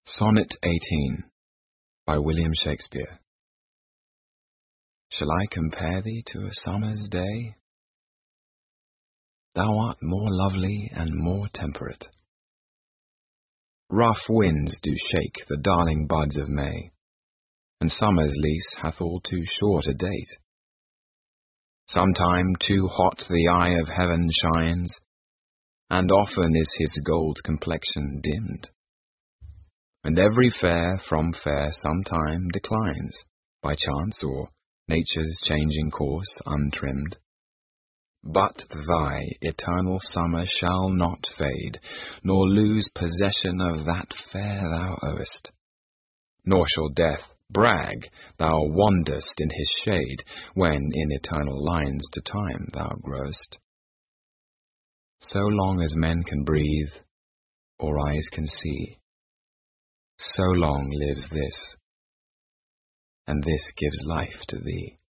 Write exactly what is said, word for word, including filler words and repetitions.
Sonnet eighteen by William Shakespeare. Shall I compare thee to a summer's day? Thou art more lovely and more temperate. Rough winds do shake the darling buds of May, and summer's lease hath all too short a date. Sometime too hot the eye of heaven shines, and often is his gold complexion dimmed. And every fair from fair sometime declines, by chance or nature's changing course untrimmed. But thy eternal summer shall not fade, nor lose possession of that fair thou owest. Nor shall death brag thou wander'st in his shade, when in eternal lines to time thou growest. So long as men can breathe, or eyes can see, so long lives this, and this gives life to thee.